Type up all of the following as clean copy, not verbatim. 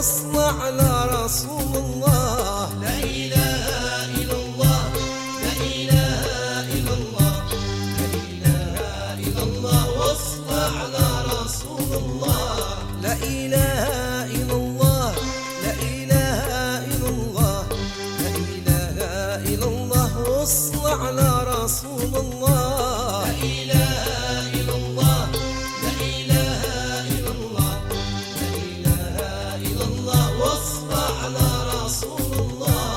واصلى على رسول الله. لا إله إلا الله، لا إله إلا الله، لا إله إلا الله، واصلى على رسول الله. لا إله إلا الله، لا إله إلا الله، لا إله إلا الله، واصلى على رسول الله. لا إله إلا الله، لا إله إلا الله، لا إله إلا الله، واصلى على رسول الله.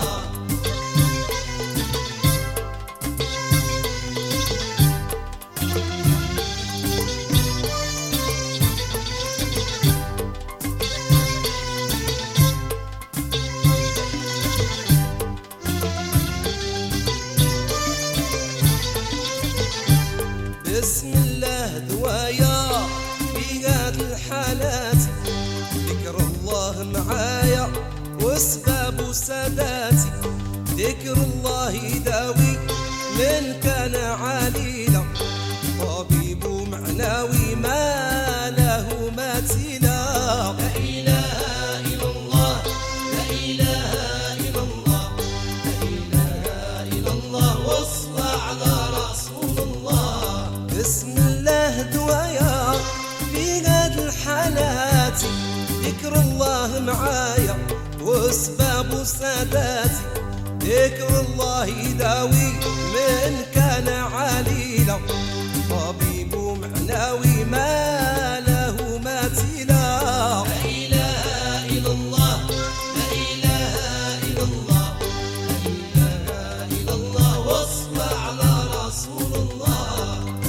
بسم الله دوايا في هاد الحالات، ذكر الله معايا واسباب ساداتي. ذكر الله يداوي من كان عليلا، طبيب معناوي ما له مثيلا. لا إله إلا الله، لا إله إلا الله، لا إله إلا الله، واصلى على رسول الله. بسم الله دوايا في هاد الحالات، ذكر الله معايا واسباب ساداتي. ذكر الله يداوي من كان عليلا، طبيب معناوي ما له مثيلا. لا إله إلا الله، لا إله إلا الله، لا إله إلا الله، واصلى على رسول الله.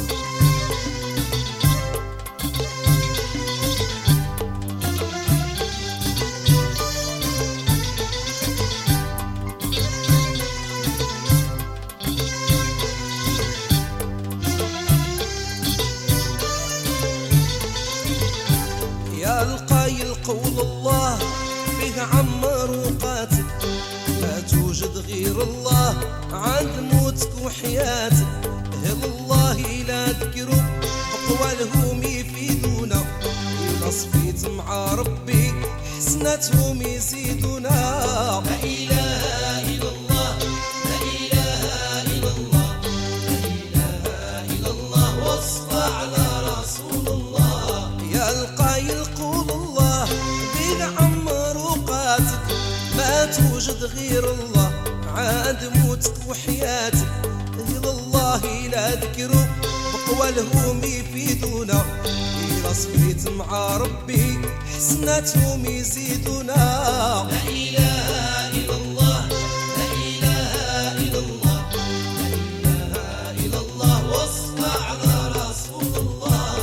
يا القايل قول الله به عمر وقاتل، ما توجد غير الله عند موتك وحياتك. اهل الله لا ذكروا اقوالهم يفيدونا، إلا صفيت مع ربي حسناتهم يزيدونا. لا إله إلا الله، لا إله إلا الله، لا إله إلا الله، واصلى على رسول الله. يا القايل قول الله بين عمر وقاتك، ما توجد غير الله عاد موتك وحياتك. اهل الله لا ذكروا بقوالهم يفيدونا، إلا صفيت مع ربي حسناتهم يزيدونا. لا إله إلا الله، لا إله إلا الله، لا إله إلا الله، واصلى على رسول الله.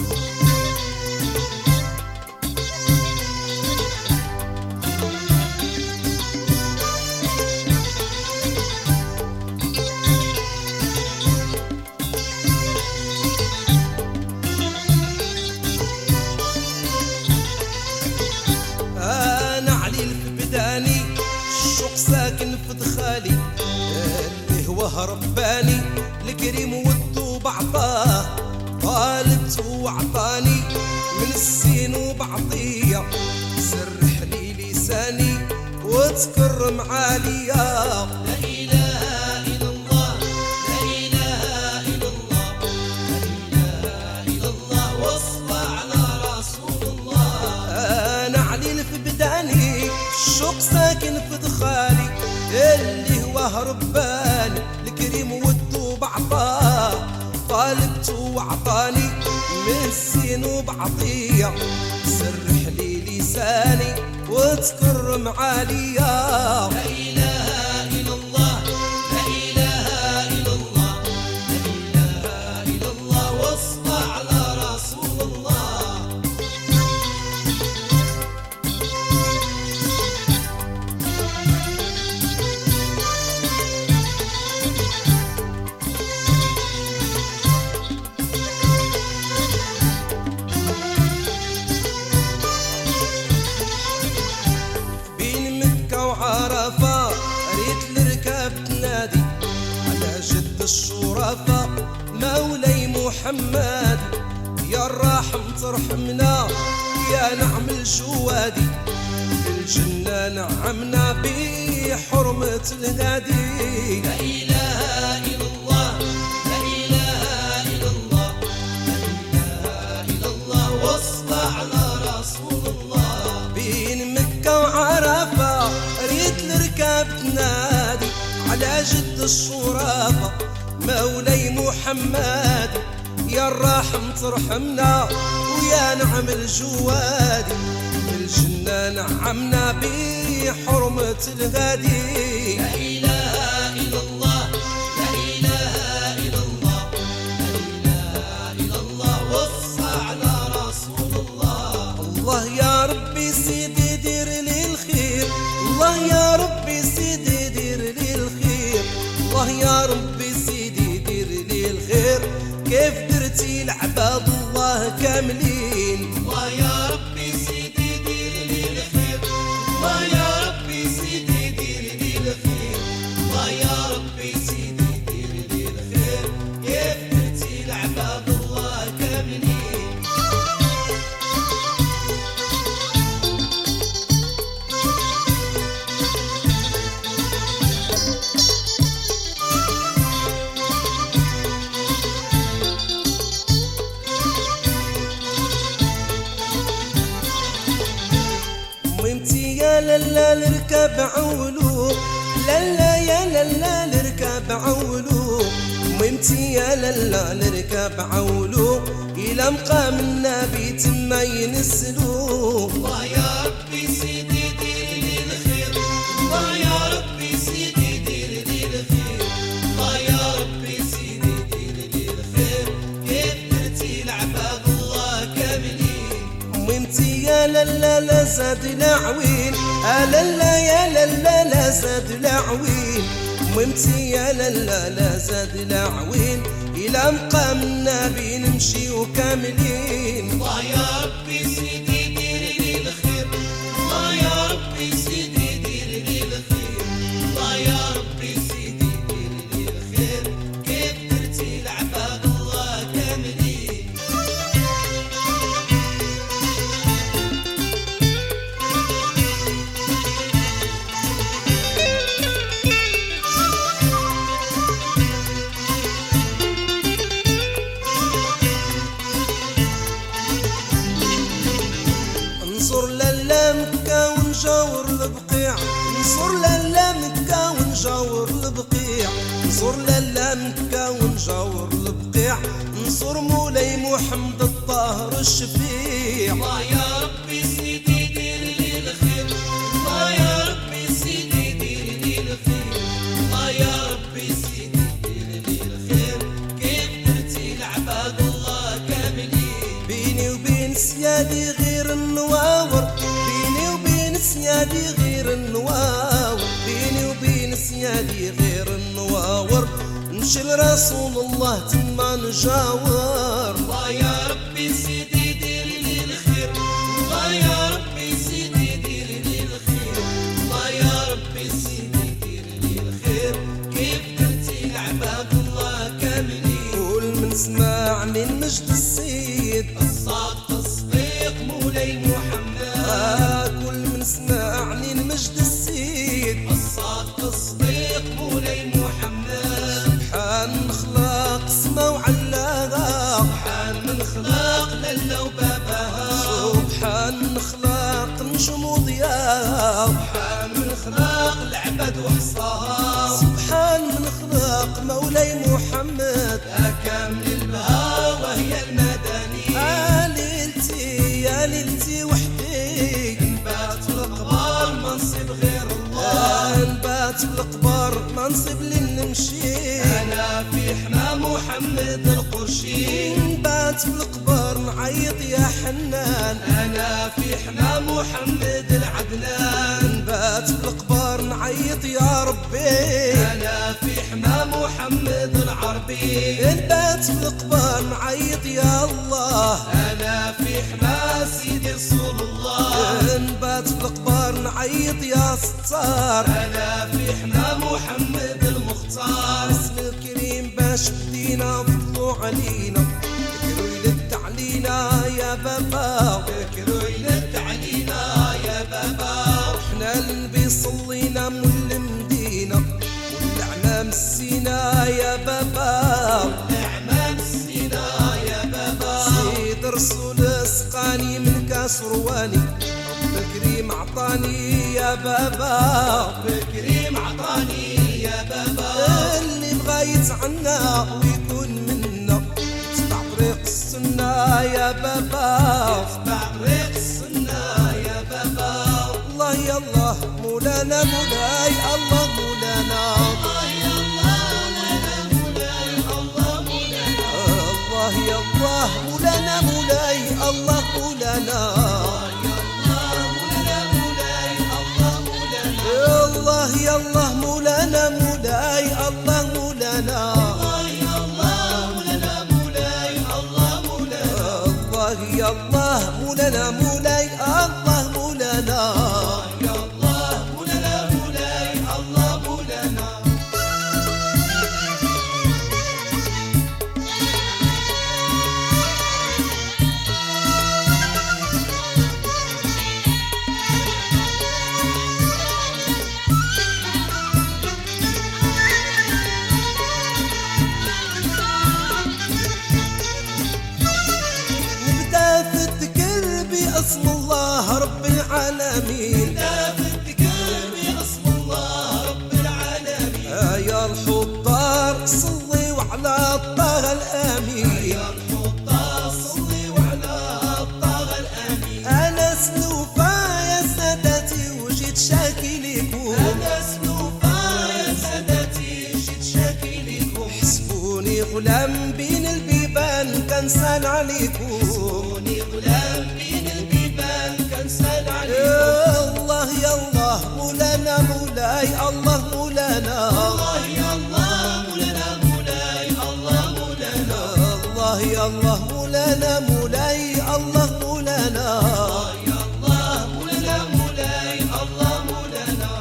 أنا عليل في بداني، الشوق ساكن في دخالي، اللي هو رباني الكريم ودو بعطاه. طالبت وعطاني من السين وبعطيه، سرح لي لساني وتكرم عليا. لا إله إلا الله، لا إله إلا الله، لا إله إلا الله، واصلى على رسول الله. أنا عليل في بداني، الشوق ساكن في دخالي، اللي هو رباني الكريم ودو بعطاه. طالبت وعطاني من السين وبعطيه، سرح لي لساني وتكرم عليا. لا إله إلا الله، لا إله إلا الله، لا إله إلا الله، واصلى على رسول الله. بين مكة وعرفة ريت الركاب تنادي على جد الشرفاء مولاي محمد. يا الراحم ترحمنا يا نعم الجوادي، الجنة نعمنا بحرمة الهادي. لا إله إلا الله لا إله إلا الله لا إله إلا الله والصلاة على رسول الله. بين مكة وعرفة ريت الركاب تنادي على جد الشرافة مولاي محمد. يا الراحم ترحمنا ويا نعم الجوادي. الجنة نعمنا بحرمة الهادي. لا إله إلا الله لا إله إلا الله لا إله إلا الله والصلاة على رسول الله. الله يا ربي سيدي دير لي الخير. الله يا ربي سيدي دير لي الخير. الله يا ربي سيدي دير لي الخير. كيف درتي لعباد الله كاملين. الله يا ربي سيدي دير لي الخير. الله يا ربي سيدي دير لي الخير. الله يا ربي سيدي دير لي الخير. كيف درتي لعباد الله كاملين. وانتي يا للا نركب عولو. للا يا للا نركب عولو. وانتي يا للا نركب عولو. إلى مقام النبي تما ينسلو. الله يا ربي سيدي دير لي الخير. الله يا ربي سيدي دير لي الخير. الله يا ربي سيدي دير لي الخير. كيف درتي لعباد الله كاملين. وانتي يا للا لا زاد العوين. للا يا للا لا زاد العوين. وانتي يا للا لا زاد العوين. إلى مقام النبي نمشي وكاملين. الله يا ربي سيدي دير لي الخير. الله يا ربي سيدي دير لي الخير. الله يا ربي سيدي دير لي الخير. كيف درتي لعباد الله كاملين. انصر للا مكة ونجاور البقيع. انصر للا مكة ونجاور البقيع. انصر للا مكة ونجاور البقيع. انصر مولاي محمد الطاهر الشفيع. الله يا ربي سيدي دير لي الخير. الله يا ربي سيدي دير لي الخير. الله يا ربي سيدي دير لي الخير. كيف درتي لعباد الله كاملين. بيني وبين سيادي غير النواور. بيني وبين سيادي غير النواور. بيني وبين سيادي غير النواور. نمشي لرسول الله تما نجاور. الله يا ربي سيدي دير لي الخير. الله يا ربي سيدي دير لي الخير. الله يا ربي سيدي دير لي الخير. كيف درتي لعباد الله كاملين. قول من سمعني المجد السيد. الصادق الصديق مولاي محمد. كل من سمعني المجد السيد. الصادق الصديق مولاي محمد. سبحان خلاق سما وعلاها. سبحان من خلق للا وبابها. سبحان خلاق نجم وضياها. سبحان من خلق العبد وحصاها. سبحان من خلاق مولاي محمد. يا كامل البهاء وهي المدني. ليلتي يا ليلتي وحدي. نبات في القبار منصب غير الله. نبات بالقبر منصب لنمشي. أنا في حمى محمد القرشي. نبات بالقبر نعيط يا حنان. أنا في حمى محمد العدنان. نبات بالقبر نعيط يا ربي. أنا في حمى محمد العربي. نبات بالقبر نعيط يا الله. أنا في حمى سيدي رسول الله. نبات بالقبر نعيط يا ستار. أنا في حمى محمد المختار. اسم الكريم باش بدينا فضلوا علينا. فكروا يلد علينا يا بابا. فكروا يلد علينا يا بابا. مسينا يا بابا، نعمة مسينا يا بابا، سيد رسول سقاني من كاس رواني، رب الكريم عطاني يا بابا، رب الكريم عطاني يا بابا، اللي بغى يتعنى ويكون منا يتبع طريق السنة يا بابا، يتبع طريق السنة يا بابا. الله يا الله مولانا مولاي الله مولانا، الله يا الله مولانا مولاي الله مولانا، الله يا الله مولانا مولاي الله مولانا، الله يا الله مولانا مولاي الله مولانا، الله يا الله مولانا مولاي الله مولانا، الله يا الله مولانا مولاي الله مولانا، يا الله مولانا مولاي الله مولانا. نبدأ في الذكر باسم الله رب العالمين، لا في الذكر باسم الله رب العالمين، يا الحضار صلوا على الطه الامين، يا الحطة صلي وعلى الطه الامين، انا سلوفا يا سادتي وجيت شاكي ليكم، انا سلوفا يا سادتي جيت شاكي ليكم، حسبوني غلام بين البيبان كنسال عليكم، كوني غلام بين البيبان كنسال عليكم. الله يا الله مولانا مولاي الله مولانا، الله يا الله مولانا مولاي الله مولانا، الله يا الله مولانا مولاي الله مولانا، يا الله مولانا مولاي الله مولانا.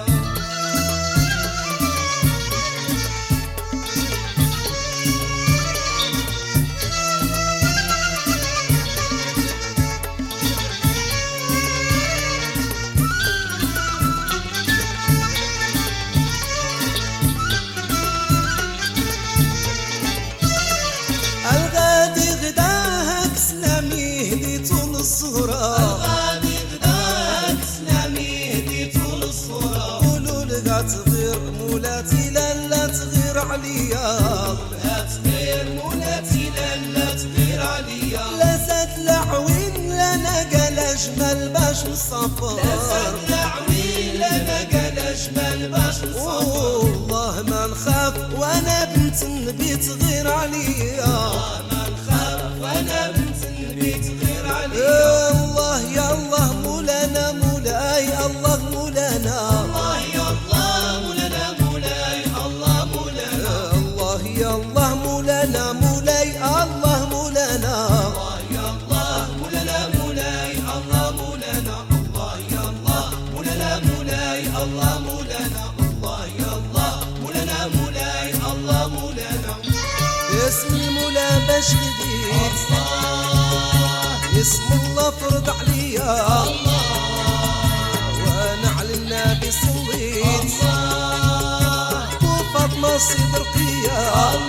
الغادي غداها كسلامي هديتو للصغرى، غادي غداك سلامي هدي طول الصورة، قولوا لقى تغير مولاتي لا تغير عليا، لا تغير مولاتي لا تغير عليا، لا زاد العوين لنا قال اجمل باش لا نسافر، زاد العوين لنا قال اجمل باش نصبر، والله ما نخاف وانا بنت النبي تغير عليا، ما نخاف وانا بنت النبي تغير عليا. الله يا الله مولانا مولاي الله مولانا، الله يا الله مولانا مولاي الله مولانا، الله يا الله مولانا مولاي الله مولانا، الله يا الله مولانا مولاي الله مولانا، الله يا الله مولانا مولاي الله مولانا، الله يا الله مولانا مولاي الله مولانا. اسم المولى باش بديت اسم الله فرض عليا، وانا على النبي صليت وفاطمه صدرقيه،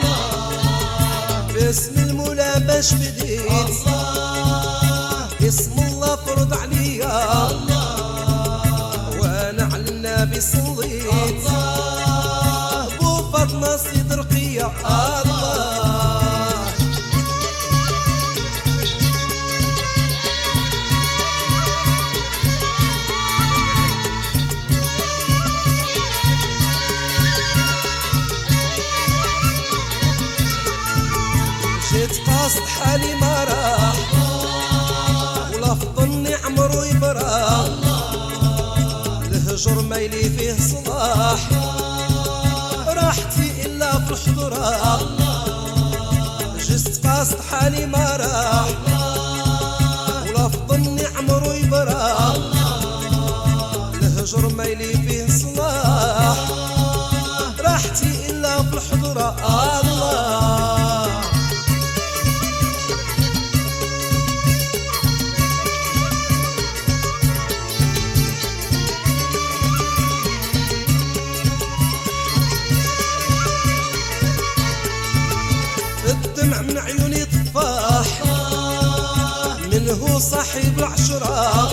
باسم المولى باش بديت اسم الله فرض عليا، وانا على النبي صليت وفاطمه صدرقيه، الله جيت قاصد حالي ما راح، ولا في ظني عمرو يبرح، الهجر ميلي فيه صلاح، راحتي إلا في الحضرة، جيت قاصد حالي ما راح، ولا في ظني عمرو يبرح، الهجر ميلي فيه صلاح، راحتي إلا في الحضرة، الله منه صاحب العشرة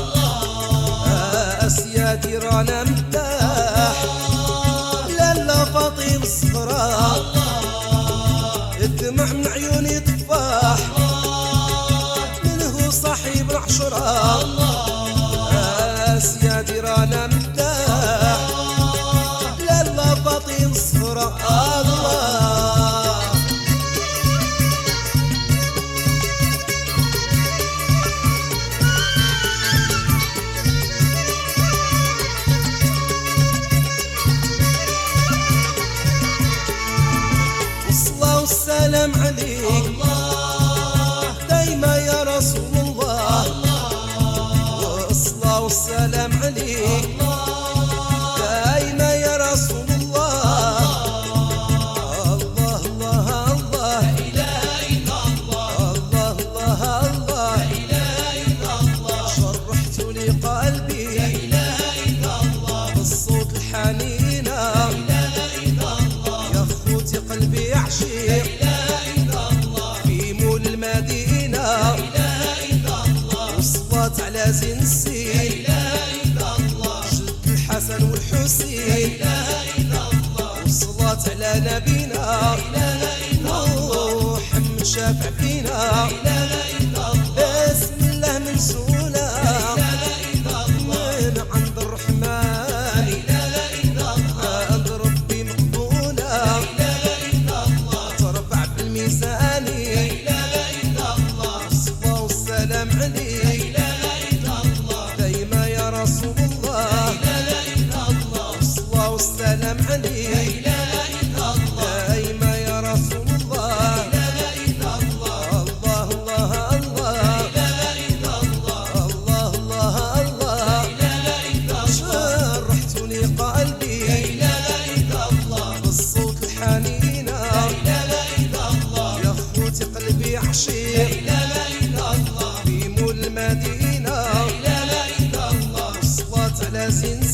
أسيادي رانا مداح لالا فاطمة الصغرى الدمع من عيوني تفاح منه صاحب العشرة أسيادي رانا مداح لالا فاطمة الصغرى الله. والسلام عليك دايما يا رسول الله والصلاة والسلام عليك دايما يا رسول الله الله الله الله لا إله إلا الله الله الله الله لا إله إلا الله شرحت لي قلبي لا إله إلا الله بالصوت الحنين لا إله إلا الله يا خوتي قلبي يعشق في مول المدينة لا إله إلا الله والصلاة على زين السين لا إله إلا الله جد الحسن والحسين لا إله إلا الله والصلاة على نبينا لا إله إلا الله محمد شافع فينا لا إله إلا الله بسم الله من سونا لا إله إلا الله من عند الرحمن لا إله إلا الله عند ربي مقبولة لا إله إلا الله ترفع في الميزان لا إله إلا الله الصلاة والسلام عليك لا إله إلا الله دايما يا رسول الله لا إله إلا الله الصلاة والسلام عليك لا إله إلا الله دايما يا رسول الله لا إله إلا الله الله الله الله لا إله إلا الله الله الله الله لا إله إلا الله شرحت لي قلبي لا إله إلا الله بالصوت الحنين لا إله إلا الله يا خوتي قلبي عشيق لا إله إلا الله في مول المدينة لا إله إلا الله والصلاة على زين